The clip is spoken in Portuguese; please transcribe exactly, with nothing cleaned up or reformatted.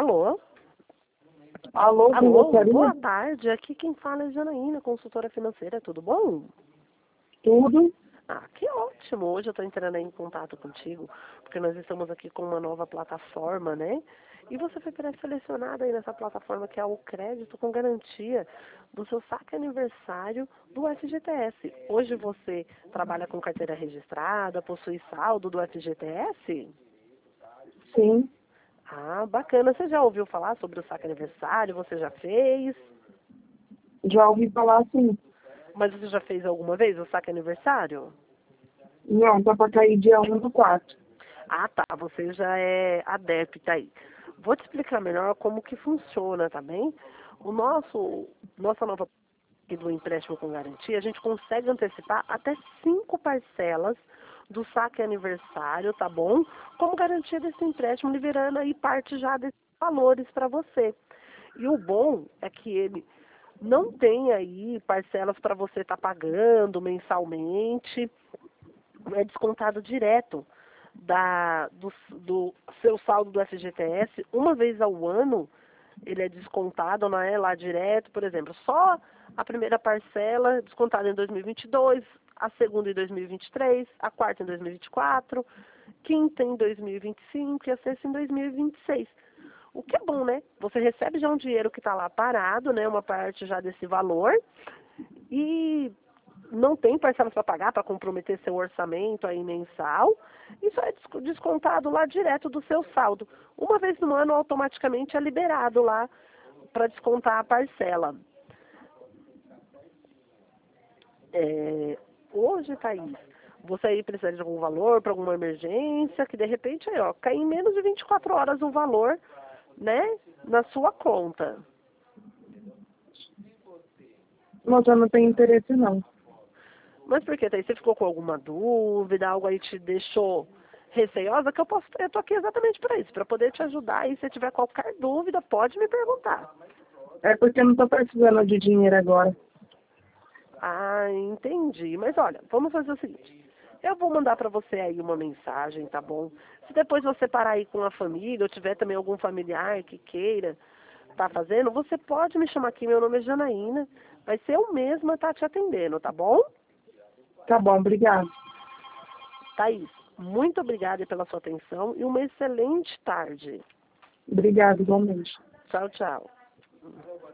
Alô? Alô, quem Alô, gostaria? boa tarde. Aqui quem fala é Janaína, consultora financeira. Tudo bom? Tudo. Ah, que ótimo. Hoje eu estou entrando aí em contato contigo, porque nós estamos aqui com uma nova plataforma, né? E você foi pré-selecionada aí nessa plataforma que é o crédito com garantia do seu saque aniversário do F G T S. Hoje você trabalha com carteira registrada, possui saldo do F G T S? Sim, Ah, bacana. Você já ouviu falar sobre o saque aniversário? Você já fez? já ouvi falar assim. Mas você já fez alguma vez o saque aniversário? Não, tá pra cair dia um do quatro. Ah, tá. Você já é adepta aí. Vou te explicar melhor como que funciona, tá bem? O nosso, nossa nova aqui do empréstimo com garantia, a gente consegue antecipar até cinco parcelas do saque aniversário, tá bom? Como garantia desse empréstimo, liberando aí parte já desses valores para você. E o bom é que ele não tem aí parcelas para você estar pagando mensalmente, é descontado direto da, do, do seu saldo do F G T S, uma vez ao ano, ele é descontado, não é lá direto, por exemplo, só a primeira parcela descontada em dois mil e vinte e dois, a segunda em dois mil e vinte e três, a quarta em dois mil e vinte e quatro, quinta em dois mil e vinte e cinco e a sexta em dois mil e vinte e seis. O que é bom, né? Você recebe já um dinheiro que está lá parado, né? Uma parte já desse valor, e não tem parcelas para pagar para comprometer seu orçamento aí mensal, isso é descontado lá direto do seu saldo. Uma vez no ano, automaticamente é liberado lá para descontar a parcela. É, hoje, Thaís, você aí precisa de algum valor para alguma emergência, que de repente aí, ó, cai em menos de vinte e quatro horas o valor, né, na sua conta. Mas eu não tenho interesse, não. Mas por que, Thaís? Você ficou com alguma dúvida, algo aí te deixou receosa? Que eu posso, eu tô aqui exatamente para isso, para poder te ajudar. E se tiver qualquer dúvida, pode me perguntar. É porque eu não tô precisando de dinheiro agora. Ah, entendi. Mas olha, vamos fazer o seguinte. Eu vou mandar para você aí uma mensagem, tá bom? Se depois você parar aí com a família, ou tiver também algum familiar que queira tá fazendo, você pode me chamar aqui. Meu nome é Janaína. Vai ser eu mesma estar te atendendo, tá bom? Tá bom, obrigado. Thaís, muito obrigada pela sua atenção e uma excelente tarde. Obrigado, igualmente. Tchau, tchau.